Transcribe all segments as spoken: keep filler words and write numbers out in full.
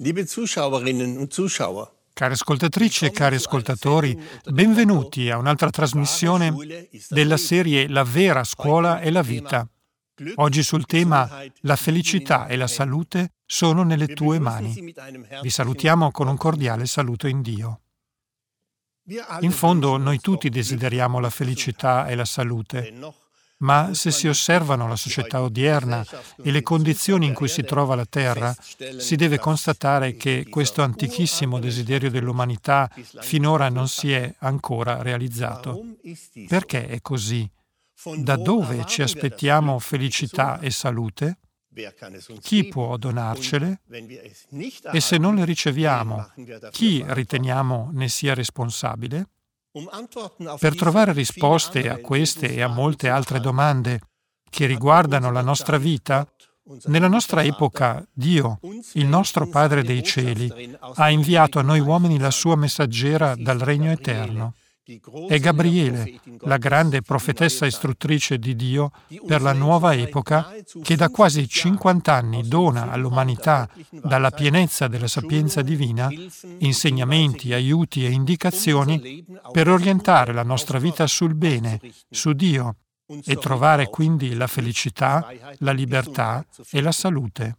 Liebe Zuschauerinnen und Zuschauer, Cari ascoltatrici e cari ascoltatori, benvenuti a un'altra trasmissione della serie La vera scuola è la vita. Oggi sul tema La felicità e la salute sono nelle tue mani. Vi salutiamo con un cordiale saluto in Dio. In fondo noi tutti desideriamo la felicità e la salute, ma se si osservano la società odierna e le condizioni in cui si trova la Terra, si deve constatare che questo antichissimo desiderio dell'umanità finora non si è ancora realizzato. Perché è così? Da dove ci aspettiamo felicità e salute? Chi può donarcele? E se non le riceviamo, chi riteniamo ne sia responsabile? Per trovare risposte a queste e a molte altre domande che riguardano la nostra vita, nella nostra epoca Dio, il nostro Padre dei Cieli, ha inviato a noi uomini la sua messaggera dal Regno Eterno. È Gabriele, la grande profetessa istruttrice di Dio per la nuova epoca, che da quasi cinquanta anni dona all'umanità, dalla pienezza della sapienza divina, insegnamenti, aiuti e indicazioni per orientare la nostra vita sul bene, su Dio, e trovare quindi la felicità, la libertà e la salute.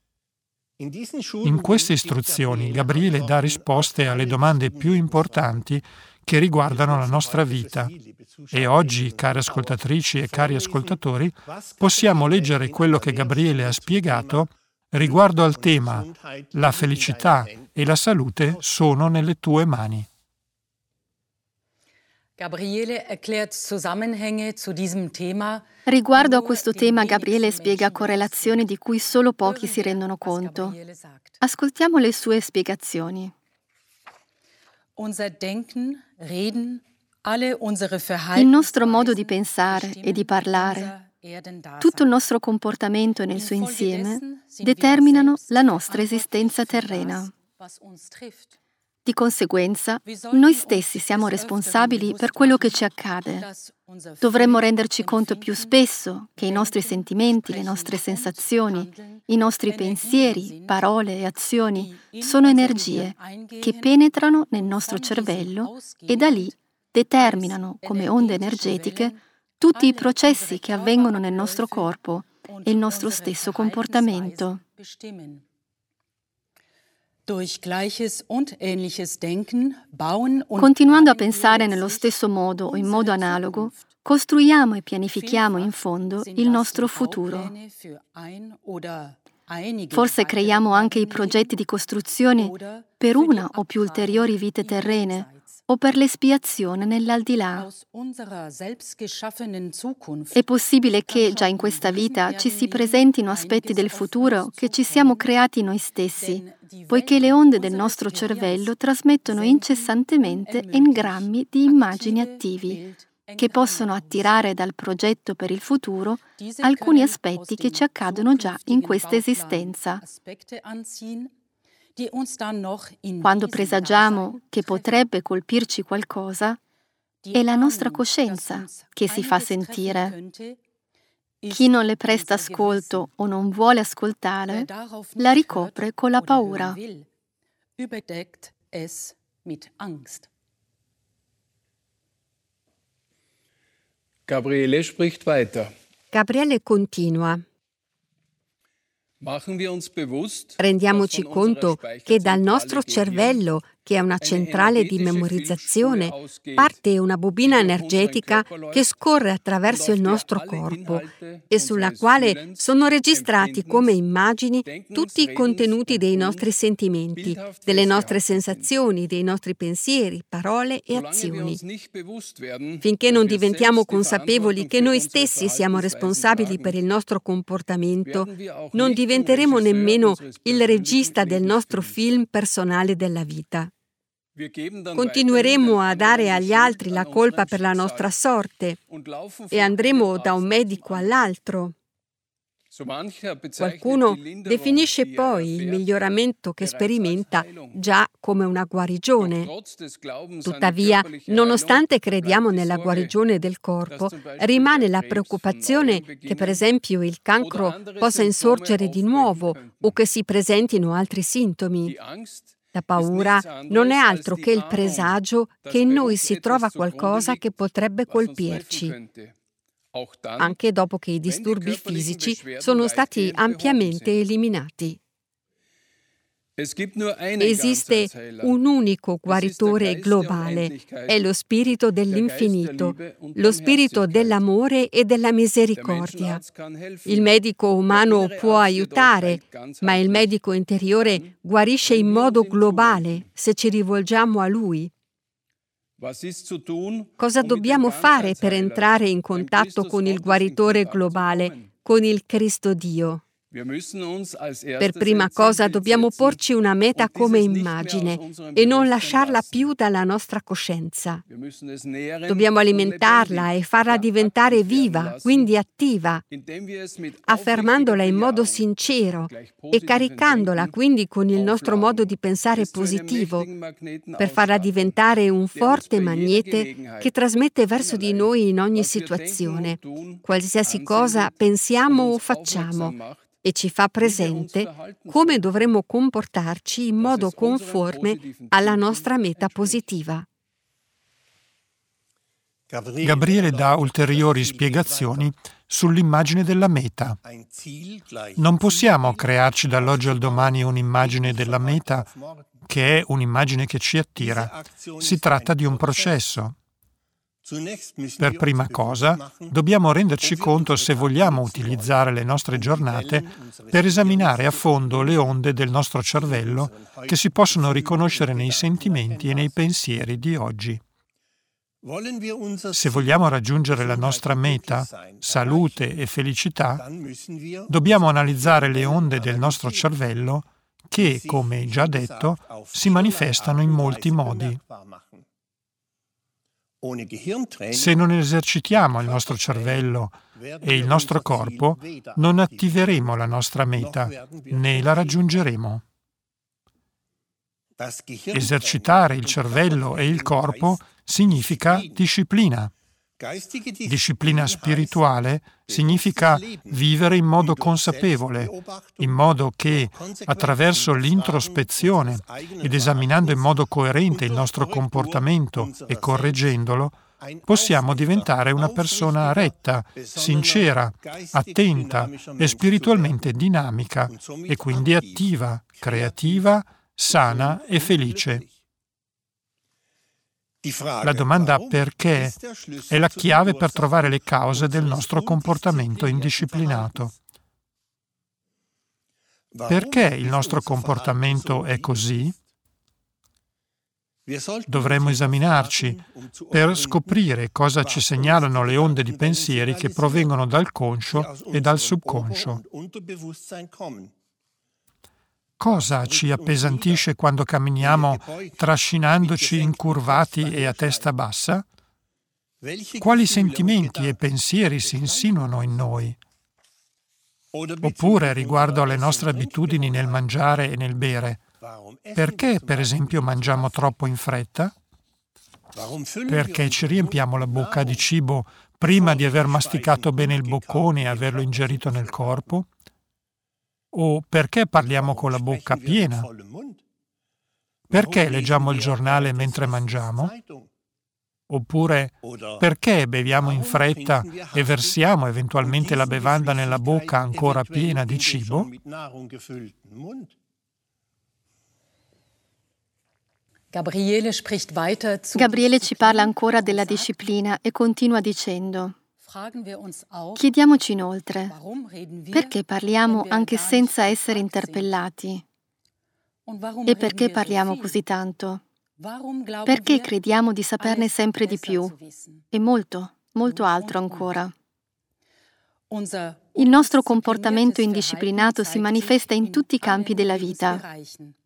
In queste istruzioni Gabriele dà risposte alle domande più importanti che riguardano la nostra vita. E oggi, cari ascoltatrici e cari ascoltatori, possiamo leggere quello che Gabriele ha spiegato riguardo al tema «La felicità e la salute sono nelle tue mani». Gabriele erklärt Zusammenhänge zu diesem Thema. Riguardo a questo tema, Gabriele spiega correlazioni di cui solo pochi si rendono conto. Ascoltiamo le sue spiegazioni. Il nostro modo di pensare e di parlare, tutto il nostro comportamento nel suo insieme, determinano la nostra esistenza terrena. Di conseguenza, noi stessi siamo responsabili per quello che ci accade. Dovremmo renderci conto più spesso che i nostri sentimenti, le nostre sensazioni, i nostri pensieri, parole e azioni sono energie che penetrano nel nostro cervello e da lì determinano come onde energetiche tutti i processi che avvengono nel nostro corpo e il nostro stesso comportamento. Continuando a pensare nello stesso modo o in modo analogo, costruiamo e pianifichiamo in fondo il nostro futuro. Forse creiamo anche i progetti di costruzione per una o più ulteriori vite terrene o per l'espiazione nell'aldilà. È possibile che già in questa vita ci si presentino aspetti del futuro che ci siamo creati noi stessi, poiché le onde del nostro cervello trasmettono incessantemente engrammi di immagini attivi, che possono attirare dal progetto per il futuro alcuni aspetti che ci accadono già in questa esistenza. Quando presagiamo che potrebbe colpirci qualcosa, è la nostra coscienza che si fa sentire. Chi non le presta ascolto o non vuole ascoltare, la ricopre con la paura. Gabriele spricht weiter. Gabriele continua. Rendiamoci conto che dal nostro cervello, che è una centrale di memorizzazione, parte una bobina energetica che scorre attraverso il nostro corpo e sulla quale sono registrati come immagini tutti i contenuti dei nostri sentimenti, delle nostre sensazioni, dei nostri pensieri, parole e azioni. Finché non diventiamo consapevoli che noi stessi siamo responsabili per il nostro comportamento, non diventeremo nemmeno il regista del nostro film personale della vita. Continueremo a dare agli altri la colpa per la nostra sorte e andremo da un medico all'altro. Qualcuno definisce poi il miglioramento che sperimenta già come una guarigione. Tuttavia, nonostante crediamo nella guarigione del corpo, rimane la preoccupazione che per esempio il cancro possa insorgere di nuovo o che si presentino altri sintomi. La paura non è altro che il presagio che in noi si trova qualcosa che potrebbe colpirci, anche dopo che i disturbi fisici sono stati ampiamente eliminati. Esiste un unico guaritore globale, è lo spirito dell'infinito, lo spirito dell'amore e della misericordia. Il medico umano può aiutare, ma il medico interiore guarisce in modo globale se ci rivolgiamo a lui. Cosa dobbiamo fare per entrare in contatto con il guaritore globale, con il Cristo Dio? Per prima cosa dobbiamo porci una meta come immagine e non lasciarla più dalla nostra coscienza. Dobbiamo alimentarla e farla diventare viva, quindi attiva, affermandola in modo sincero e caricandola quindi con il nostro modo di pensare positivo, per farla diventare un forte magnete che trasmette verso di noi in ogni situazione, qualsiasi cosa pensiamo o facciamo, e ci fa presente come dovremmo comportarci in modo conforme alla nostra meta positiva. Gabriele dà ulteriori spiegazioni sull'immagine della meta. Non possiamo crearci dall'oggi al domani un'immagine della meta che è un'immagine che ci attira. Si tratta di un processo. Per prima cosa, dobbiamo renderci conto se vogliamo utilizzare le nostre giornate per esaminare a fondo le onde del nostro cervello che si possono riconoscere nei sentimenti e nei pensieri di oggi. Se vogliamo raggiungere la nostra meta, salute e felicità, dobbiamo analizzare le onde del nostro cervello che, come già detto, si manifestano in molti modi. Se non esercitiamo il nostro cervello e il nostro corpo, non attiveremo la nostra meta, né la raggiungeremo. Esercitare il cervello e il corpo significa disciplina. Disciplina spirituale significa vivere in modo consapevole, in modo che, attraverso l'introspezione ed esaminando in modo coerente il nostro comportamento e correggendolo, possiamo diventare una persona retta, sincera, attenta e spiritualmente dinamica, e quindi attiva, creativa, sana e felice. La domanda perché è la chiave per trovare le cause del nostro comportamento indisciplinato. Perché il nostro comportamento è così? Dovremmo esaminarci per scoprire cosa ci segnalano le onde di pensieri che provengono dal conscio e dal subconscio. Cosa ci appesantisce quando camminiamo trascinandoci incurvati e a testa bassa? Quali sentimenti e pensieri si insinuano in noi? Oppure riguardo alle nostre abitudini nel mangiare e nel bere. Perché, per esempio, mangiamo troppo in fretta? Perché ci riempiamo la bocca di cibo prima di aver masticato bene il boccone e averlo ingerito nel corpo? O perché parliamo con la bocca piena? Perché leggiamo il giornale mentre mangiamo? Oppure perché beviamo in fretta e versiamo eventualmente la bevanda nella bocca ancora piena di cibo? Gabriele spricht weiter zu Gabriele ci parla ancora della disciplina e continua dicendo: chiediamoci inoltre, perché parliamo anche senza essere interpellati? E perché parliamo così tanto? Perché crediamo di saperne sempre di più? E molto, molto altro ancora. Il nostro comportamento indisciplinato si manifesta in tutti i campi della vita.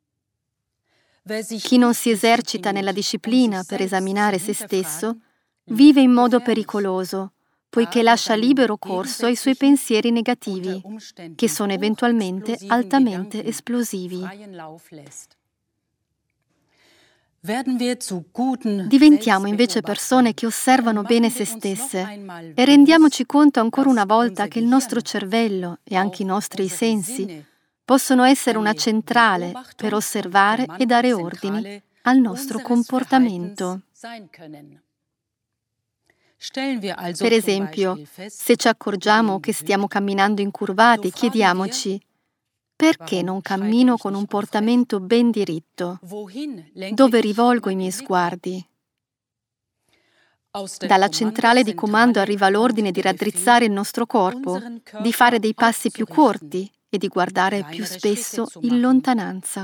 Chi non si esercita nella disciplina per esaminare se stesso, vive in modo pericoloso, poiché lascia libero corso ai suoi pensieri negativi, che sono eventualmente altamente esplosivi. Diventiamo invece persone che osservano bene se stesse e rendiamoci conto ancora una volta che il nostro cervello e anche i nostri sensi possono essere una centrale per osservare e dare ordini al nostro comportamento. Per esempio, se ci accorgiamo che stiamo camminando incurvati, chiediamoci: perché non cammino con un portamento ben diritto? Dove rivolgo i miei sguardi? Dalla centrale di comando arriva l'ordine di raddrizzare il nostro corpo, di fare dei passi più corti e di guardare più spesso in lontananza.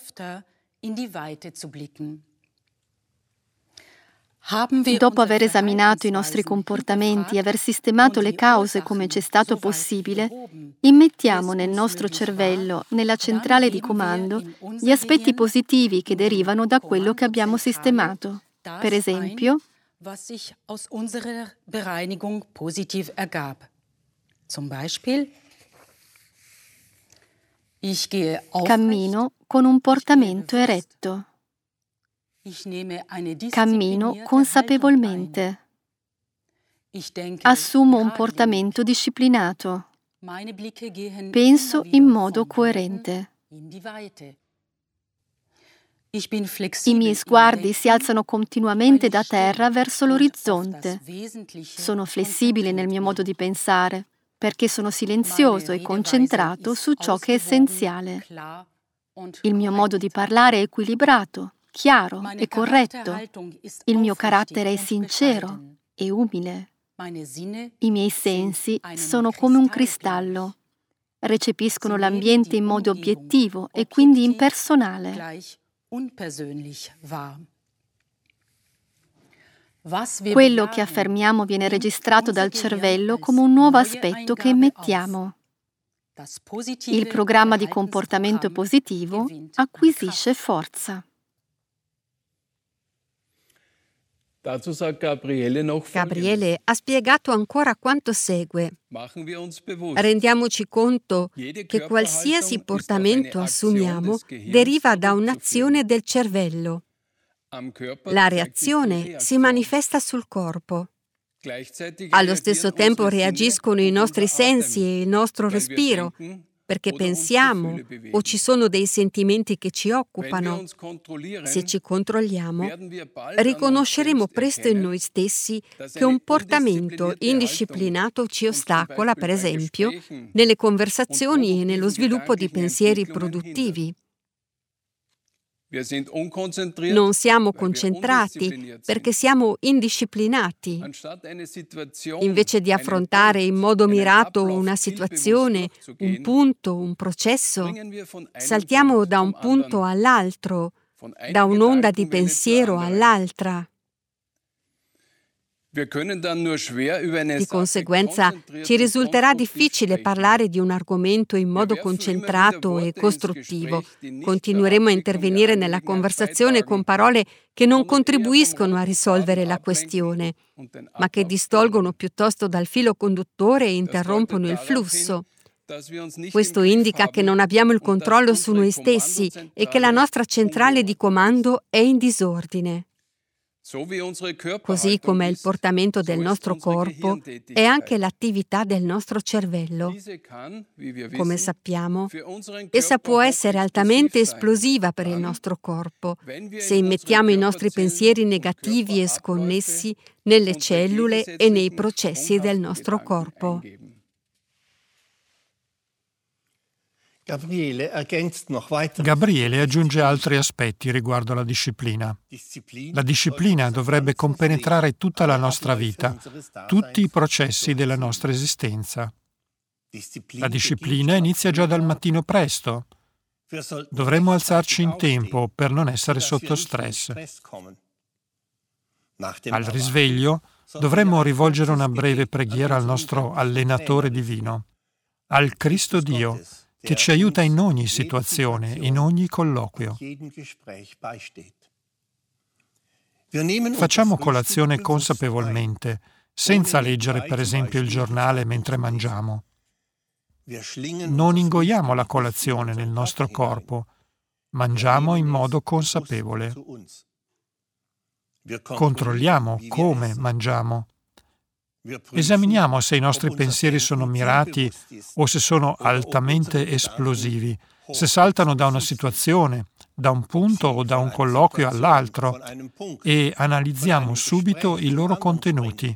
Dopo aver esaminato i nostri comportamenti e aver sistemato le cause come ci è stato possibile, immettiamo nel nostro cervello, nella centrale di comando, gli aspetti positivi che derivano da quello che abbiamo sistemato. Per esempio, was sich aus unserer Bereinigung positiv ergab. Zum Beispiel, ich gehe aufrecht, cammino con un portamento eretto. ich nehme eine Cammino disziplinierte consapevolmente. Haltung ein. Ich denke Assumo un geradlinig. portamento disciplinato. Meine Blicke gehen Penso immer in wieder modo vom coerente. in die Weite. Ich bin I flexibel miei im sguardi Denken, si alzano continuamente da terra verso und auf l'orizzonte. das Wesentliche Sono flessibile nel mio modo di pensare, perché sono Meine silenzioso e Redeweise concentrato ist su ciò che è ausgewogen, essenziale. klar und Il mio modo di korrekt. parlare è equilibrato, chiaro Meine e corretto. Charakterhaltung ist Il mio aufrichtig carattere è und sincero bescheiden. e umile. Meine Sinne I miei sind sensi einem sono come un Kristall cristallo. Recepiscono Sie nehmen l'ambiente die in modo Umgebung obiettivo e quindi objektiv impersonale. gleich unpersönlich wahr. Was wir Quello che bejahen, affermiamo viene nimmt registrato unser dal Gehirn cervello als come un nuovo neue aspetto che Eingabe emettiamo. auf. Das positive Il programma di comportamento Verhaltensprogramm positivo gewinnt an acquisisce Kraft. forza. Dazu sagt Gabriele noch Folgendes. Gabriele ha spiegato ancora quanto segue. Machen wir uns bewusst. Rendiamoci conto Jede che qualsiasi Körperhaltung portamento ist auch eine assumiamo Aktion des Gehirns deriva da zurückzuführen. un'azione del cervello. Am Körper La zeigt sich die reazione si Reaktion. manifesta sul corpo. Gleichzeitig Allo stesso reagieren tempo unsere reagiscono Sinne i und nostri unser Atem, sensi e il nostro weil wir respiro, denken perché oder uns pensiamo Gefühle bewegen. o ci sono dei sentimenti che ci Wenn wir occupano. uns kontrollieren, Se ci controlliamo, werden wir bald an uns riconosceremo selbst presto in erkennen, noi stessi dass che eine un portamento undisziplinierte indisciplinato ci Haltung uns zum ostacola, per Beispiel bei esempio, Gesprächen nelle und conversazioni e nello produktiven sviluppo di gedanklichen pensieri Entwicklungen produttivi. Wir sind unkonzentriert, Non siamo weil wir concentrati undiszipliniert perché sind. siamo indisciplinati. Anstatt eine Situation, Invece di einen affrontare in Punkt, modo einen mirato Ablauf una zielbewusst situazione, un durchzugehen, punto, un processo, springen wir von einem saltiamo Punkt da un zum punto anderen, all'altro, von einer da un'onda di Gedankenwelle zur pensiero anderen. all'altra. Wir können dann nur schwer über eine Di Sache conseguenza konzentriert ci und risulterà konstruktiv difficile sprechen. parlare di un argomento in modo werfen immer concentrato wieder e Worte ins costruttivo. Gespräch, die nicht Continueremo a zur Abwicklung intervenire der nella Angelegenheit conversazione con beitragen, parole che non sondern eher vom contribuiscono a roten risolvere Faden la ablenken questione, und den ma che Ablauf distolgono stören. piuttosto dal filo conduttore e Das interrompono il deutet darauf flusso. hin, dass wir uns nicht Questo im Griff indica che haben non abbiamo il und dass controllo su unsere noi stessi e che la Kommandozentrale nostra centrale di ungeordnet comando è in disordine. So wie unsere Così Körperhaltung come il ist, portamento so del ist nostro unsere corpo, Gehirntätigkeit. è anche l'attività del nostro cervello. Diese kann, wie wir Come wissen, sappiamo, für unseren essa Körper può essere altamente hochexplosiv sein. esplosiva per il Dann, nostro corpo wenn wir se in immettiamo unsere i nostri Körperzellen pensieri und negativi e Körperabläufe sconnessi nelle unsere cellule e nei gegensätzlichen, processi del sprunghaften nostro Gedanken corpo. eingeben. Gabriele ergänzt noch weitere. Gabriele aggiunge altri aspetti riguardo alla disciplina. La disciplina dovrebbe compenetrare tutta la nostra vita, tutti i processi della nostra esistenza. La disciplina inizia già dal mattino presto. Dovremmo alzarci in tempo per non essere sotto stress. Al risveglio dovremmo rivolgere una breve preghiera al nostro allenatore divino, al Cristo Dio, che ci aiuta in ogni situazione, in ogni colloquio. Facciamo colazione consapevolmente, senza leggere per esempio il giornale mentre mangiamo. Non ingoiamo la colazione nel nostro corpo, mangiamo in modo consapevole. Controlliamo come mangiamo. Esaminiamo se i nostri pensieri sono mirati o se sono altamente esplosivi, se saltano da una situazione, da un punto o da un colloquio all'altro, e analizziamo subito i loro contenuti.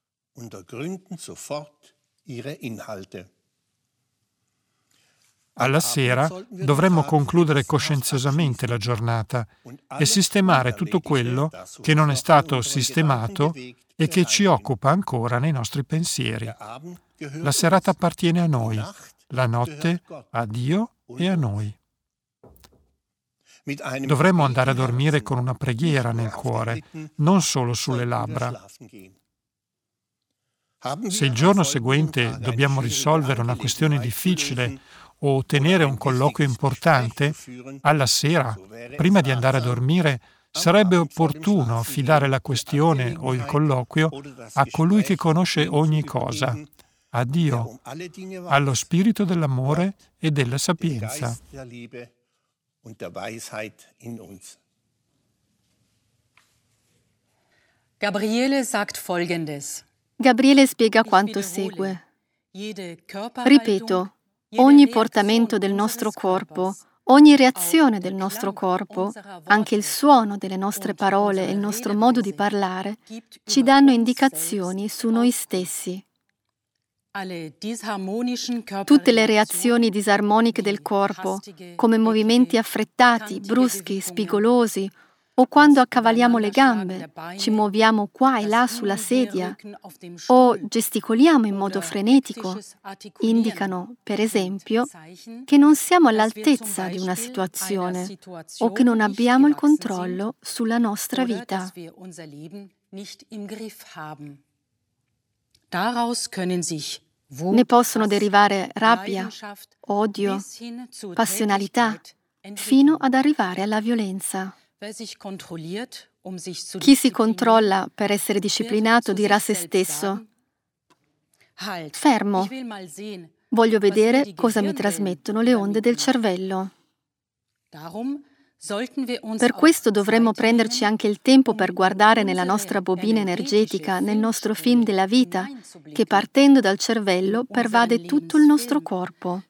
Alla sera dovremmo concludere coscienziosamente la giornata e sistemare tutto quello che non è stato sistemato e che ci occupa ancora nei nostri pensieri. La serata appartiene a noi, la notte a Dio e a noi. Dovremmo andare a dormire con una preghiera nel cuore, non solo sulle labbra. Se il giorno seguente dobbiamo risolvere una questione difficile o tenere un colloquio importante, alla sera, prima di andare a dormire, sarebbe opportuno affidare la questione o il colloquio a colui che conosce ogni cosa, a Dio, allo Spirito dell'amore e della sapienza. Gabriele sagt Folgendes. Gabriele spiega quanto segue. Ripeto, ogni portamento del nostro corpo, ogni reazione del nostro corpo, anche il suono delle nostre parole e il nostro modo di parlare, ci danno indicazioni su noi stessi. Tutte le reazioni disarmoniche del corpo, come movimenti affrettati, bruschi, spigolosi, o quando accavaliamo le gambe, ci muoviamo qua e là sulla sedia, o gesticoliamo in modo frenetico, indicano, per esempio, che non siamo all'altezza di una situazione o che non abbiamo il controllo sulla nostra vita. Ne possono derivare rabbia, odio, passionalità, fino ad arrivare alla violenza. Chi si controlla per essere disciplinato dirà a se stesso: fermo, voglio vedere cosa mi trasmettono le onde del cervello. Per questo dovremmo prenderci anche il tempo per guardare nella nostra bobina energetica, nel nostro film della vita, che partendo dal cervello pervade tutto il nostro corpo.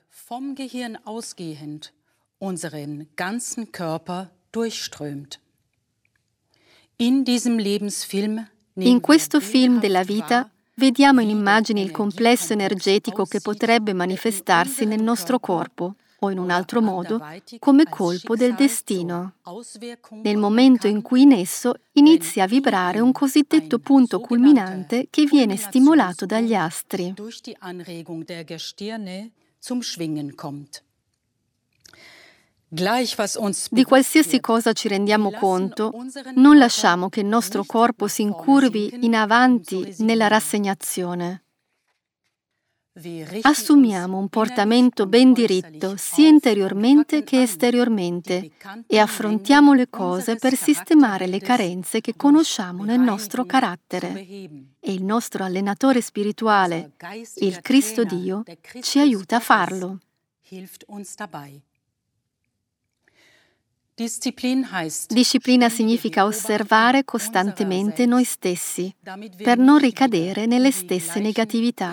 In questo film della vita vediamo in immagini il complesso energetico che potrebbe manifestarsi nel nostro corpo o in un altro modo come colpo del destino, nel momento in cui in esso inizia a vibrare un cosiddetto punto culminante che viene stimolato dagli astri. Di qualsiasi cosa ci rendiamo conto, non lasciamo che il nostro corpo si incurvi in avanti nella rassegnazione. Assumiamo un portamento ben diritto sia interiormente che esteriormente e affrontiamo le cose per sistemare le carenze che conosciamo nel nostro carattere. E il nostro allenatore spirituale, il Cristo Dio, ci aiuta a farlo. Disciplina significa osservare costantemente noi stessi per non ricadere nelle stesse negatività.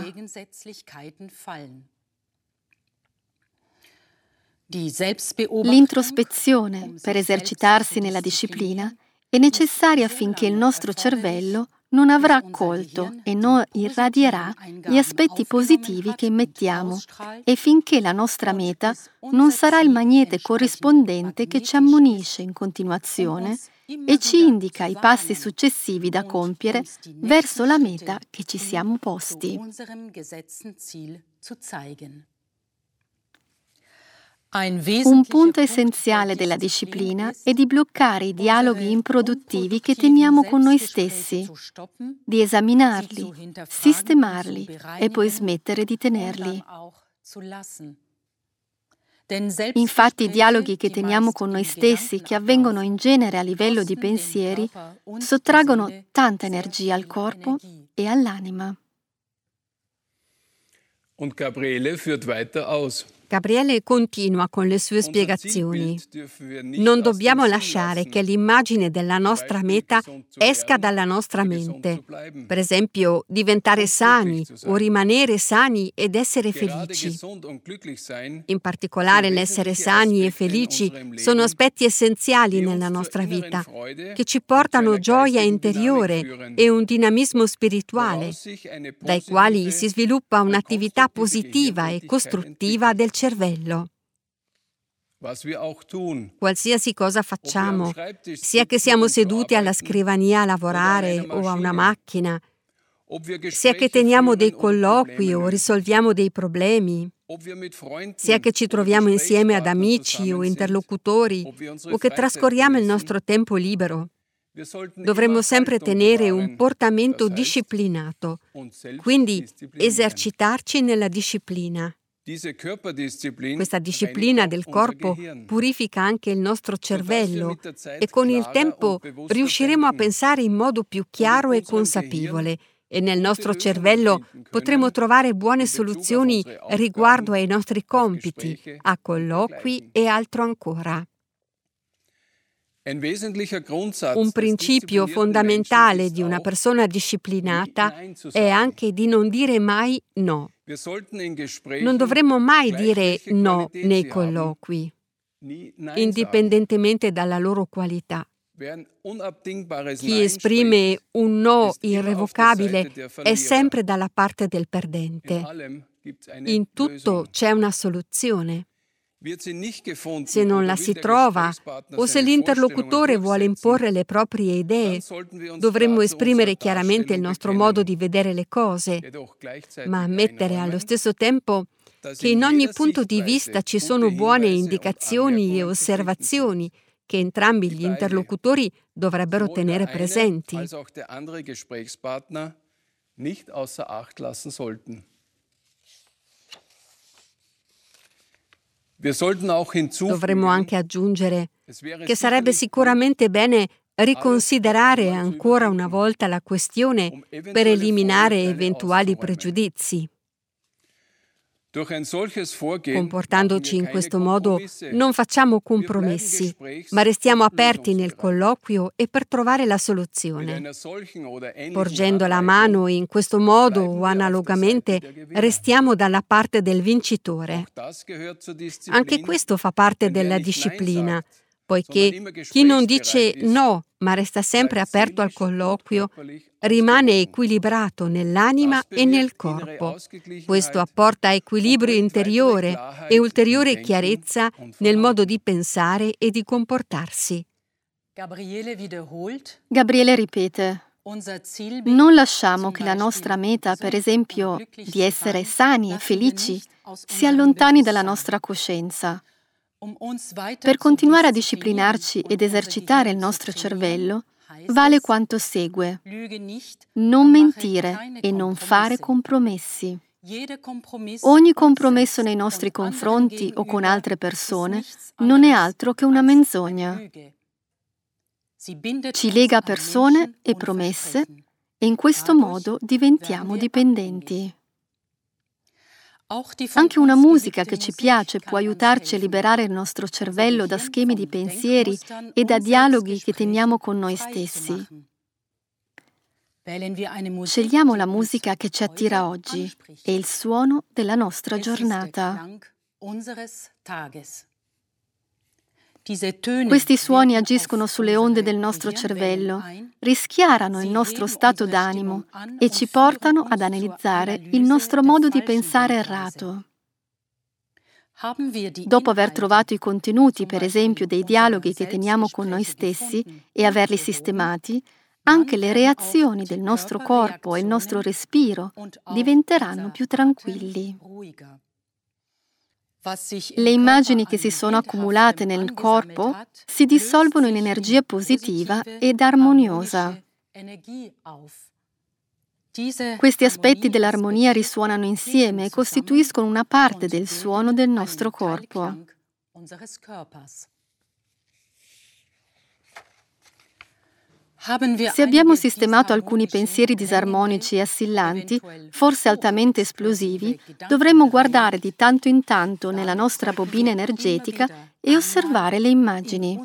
L'introspezione, per esercitarsi nella disciplina, è necessaria affinché il nostro cervello non avrà accolto e non irradierà gli aspetti positivi che emettiamo e finché la nostra meta non sarà il magnete corrispondente che ci ammonisce in continuazione e ci indica i passi successivi da compiere verso la meta che ci siamo posti. Un punto essenziale della disciplina è di bloccare i dialoghi improduttivi che teniamo con noi stessi, di esaminarli, sistemarli e poi smettere di tenerli. Infatti i dialoghi che teniamo con noi stessi, che avvengono in genere a livello di pensieri, sottraggono tanta energia al corpo e all'anima. Und Gabriele führt weiter aus. Gabriele continua con le sue spiegazioni. Non dobbiamo lasciare che l'immagine della nostra meta esca dalla nostra mente. Per esempio, diventare sani o rimanere sani ed essere felici. In particolare, l'essere sani e felici sono aspetti essenziali nella nostra vita, che ci portano gioia interiore e un dinamismo spirituale, dai quali si sviluppa un'attività positiva e costruttiva del cervello. Qualsiasi cosa facciamo, sia che siamo seduti alla scrivania a lavorare o a una macchina, sia che teniamo dei colloqui o risolviamo dei problemi, sia che ci troviamo insieme ad amici o interlocutori o che trascorriamo il nostro tempo libero, dovremmo sempre tenere un portamento disciplinato, quindi esercitarci nella disciplina. Questa disciplina del corpo purifica anche il nostro cervello e con il tempo riusciremo a pensare in modo più chiaro e consapevole e nel nostro cervello potremo trovare buone soluzioni riguardo ai nostri compiti, a colloqui e altro ancora. Un principio fondamentale di una persona disciplinata è anche di non dire mai no. Non dovremmo mai dire no nei colloqui, indipendentemente dalla loro qualità. Chi esprime un no irrevocabile è sempre dalla parte del perdente. In tutto c'è una soluzione. Se non la si trova o se l'interlocutore vuole imporre le proprie idee, dovremmo esprimere chiaramente il nostro modo di vedere le cose, ma ammettere allo stesso tempo che in ogni punto di vista ci sono buone indicazioni e osservazioni che entrambi gli interlocutori dovrebbero tenere presenti. Dovremmo anche aggiungere che sarebbe sicuramente bene riconsiderare ancora una volta la questione per eliminare eventuali pregiudizi. Comportandoci in questo modo non facciamo compromessi, ma restiamo aperti nel colloquio e per trovare la soluzione. Porgendo la mano in questo modo o analogamente restiamo dalla parte del vincitore. Anche questo fa parte della disciplina, poiché chi non dice no, ma resta sempre aperto al colloquio, rimane equilibrato nell'anima e nel corpo. Questo apporta equilibrio interiore e ulteriore chiarezza nel modo di pensare e di comportarsi. Gabriele ripete: non lasciamo che la nostra meta, per esempio, di essere sani e felici, si allontani dalla nostra coscienza. Per continuare a disciplinarci ed esercitare il nostro cervello, vale quanto segue: non mentire e non fare compromessi. Ogni compromesso nei nostri confronti o con altre persone non è altro che una menzogna. Ci lega a persone e promesse e in questo modo diventiamo dipendenti. Anche una musica che ci piace può aiutarci a liberare il nostro cervello da schemi di pensieri e da dialoghi che teniamo con noi stessi. Scegliamo la musica che ci attira oggi e il suono della nostra giornata. Questi suoni agiscono sulle onde del nostro cervello, rischiarano il nostro stato d'animo e ci portano ad analizzare il nostro modo di pensare errato. Dopo aver trovato i contenuti, per esempio, dei dialoghi che teniamo con noi stessi e averli sistemati, anche le reazioni del nostro corpo e il nostro respiro diventeranno più tranquilli. Le immagini che si sono accumulate nel corpo si dissolvono in energia positiva ed armoniosa. Questi aspetti dell'armonia risuonano insieme e costituiscono una parte del suono del nostro corpo. Se abbiamo sistemato alcuni pensieri disarmonici e assillanti, forse altamente esplosivi, dovremmo guardare di tanto in tanto nella nostra bobina energetica e osservare le immagini.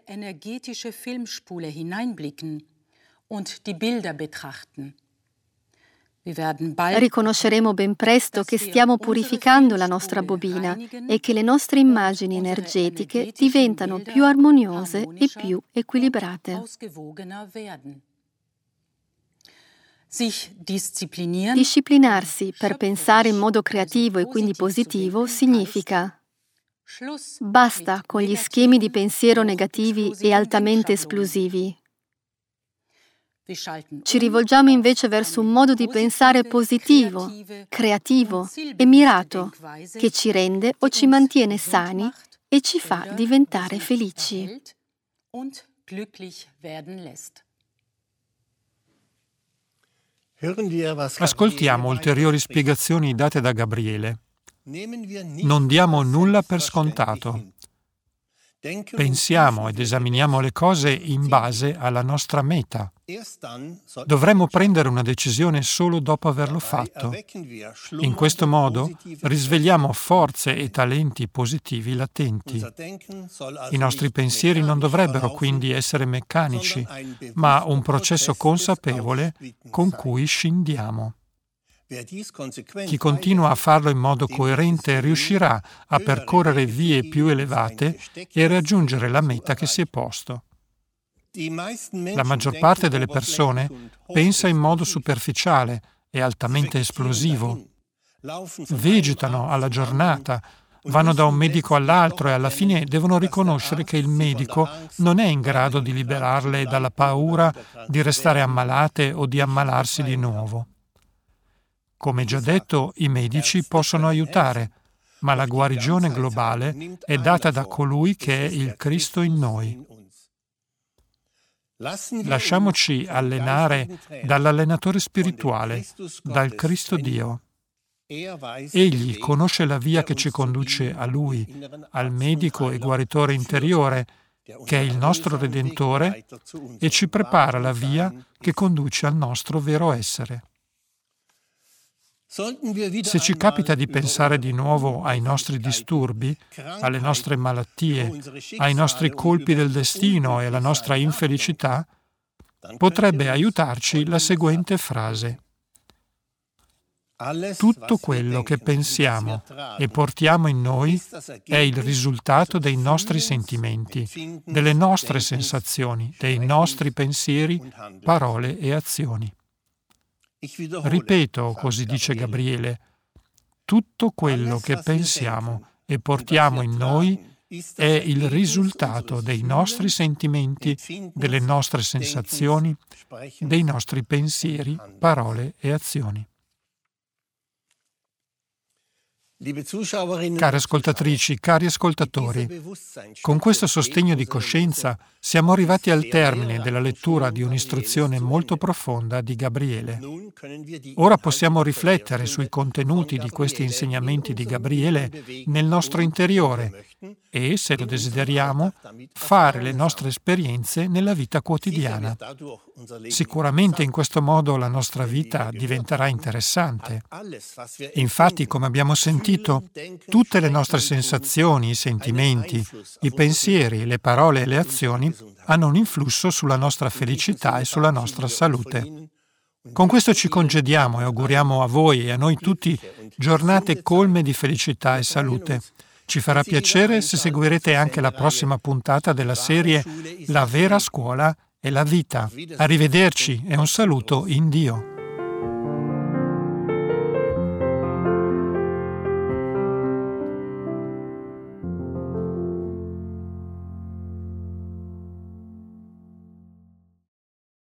Riconosceremo ben presto che stiamo purificando la nostra bobina e che le nostre immagini energetiche diventano più armoniose e più equilibrate. Disciplinarsi per pensare in modo creativo e quindi positivo significa: basta con gli schemi di pensiero negativi e altamente esplosivi. Ci rivolgiamo invece verso un modo di pensare positivo, creativo e mirato, che ci rende o ci mantiene sani e ci fa diventare felici. Ascoltiamo ulteriori spiegazioni date da Gabriele. Non diamo nulla per scontato. Pensiamo ed esaminiamo le cose in base alla nostra meta. Dovremmo prendere una decisione solo dopo averlo fatto. In questo modo risvegliamo forze e talenti positivi latenti. I nostri pensieri non dovrebbero quindi essere meccanici, ma un processo consapevole con cui scindiamo. Chi continua a farlo in modo coerente riuscirà a percorrere vie più elevate e raggiungere la meta che si è posto. La maggior parte delle persone pensa in modo superficiale e altamente esplosivo. Vegetano alla giornata, vanno da un medico all'altro e alla fine devono riconoscere che il medico non è in grado di liberarle dalla paura di restare ammalate o di ammalarsi di nuovo. Come già detto, i medici possono aiutare, ma la guarigione globale è data da colui che è il Cristo in noi. Lasciamoci allenare dall'allenatore spirituale, dal Cristo Dio. Egli conosce la via che ci conduce a Lui, al medico e guaritore interiore, che è il nostro Redentore, e ci prepara la via che conduce al nostro vero essere. Se ci capita di pensare di nuovo ai nostri disturbi, alle nostre malattie, ai nostri colpi del destino e alla nostra infelicità, potrebbe aiutarci la seguente frase: tutto quello che pensiamo e portiamo in noi è il risultato dei nostri sentimenti, delle nostre sensazioni, dei nostri pensieri, parole e azioni. Ripeto, così dice Gabriele, tutto quello che pensiamo e portiamo in noi è il risultato dei nostri sentimenti, delle nostre sensazioni, dei nostri pensieri, parole e azioni. Care ascoltatrici, cari ascoltatori, con questo sostegno di coscienza siamo arrivati al termine della lettura di un'istruzione molto profonda di Gabriele. Ora possiamo riflettere sui contenuti di questi insegnamenti di Gabriele nel nostro interiore e, se lo desideriamo, fare le nostre esperienze nella vita quotidiana. Sicuramente in questo modo la nostra vita diventerà interessante. Infatti, come abbiamo sentito, tutte le nostre sensazioni, i sentimenti, i pensieri, le parole e le azioni hanno un influsso sulla nostra felicità e sulla nostra salute. Con questo ci congediamo e auguriamo a voi e a noi tutti giornate colme di felicità e salute. Ci farà piacere se seguirete anche la prossima puntata della serie La vera scuola è la vita. Arrivederci e un saluto in Dio.